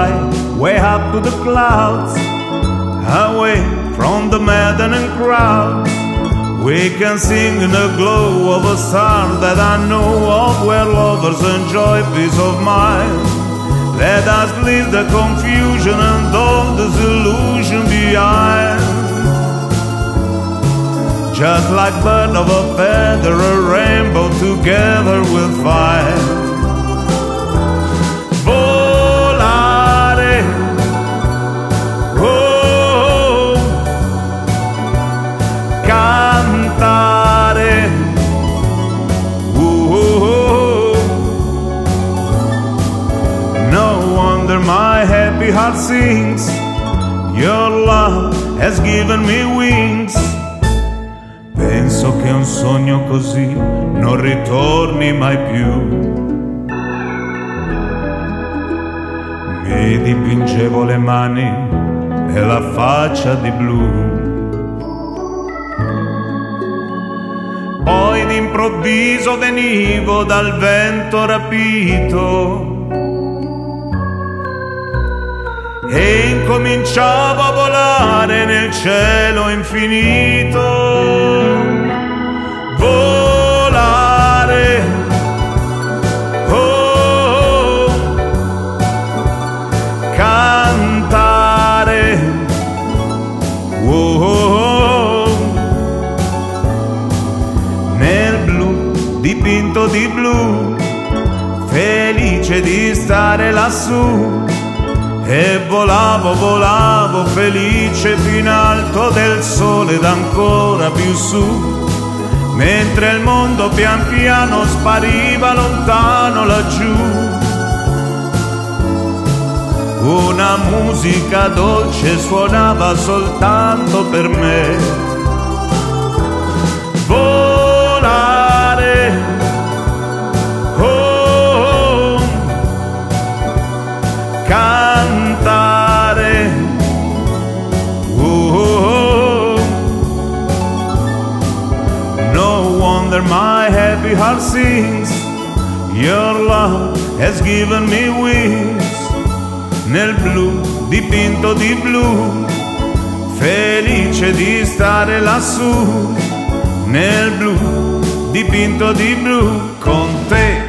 fly way up to the clouds, away from the maddening crowd. We can sing in the glow of a star that I know of, where lovers enjoy peace of mind. Let us leave the confusion and all disillusion behind. Just like bird of a feather, a rainbow together we'll fly. Volare, oh, cantare, oh. No wonder my happy heart sings. Your love has given me wings. Penso che un sogno così non ritorni mai più. Mi dipingevo le mani e la faccia di blu. Poi d'improvviso venivo dal vento rapito e incominciavo a volare nel cielo infinito. Volare, oh, cantare, oh, nel blu dipinto di blu, felice di stare lassù. E volavo, volavo felice più in alto del sole ed ancora più su, mentre il mondo pian piano spariva lontano laggiù. Una musica dolce suonava soltanto per me. Volare, oh, cantare, oh, no wonder my happy heart sings. Your love has given me wings. Nel blu dipinto di blu, felice di stare lassù. Nel blu dipinto di blu con te.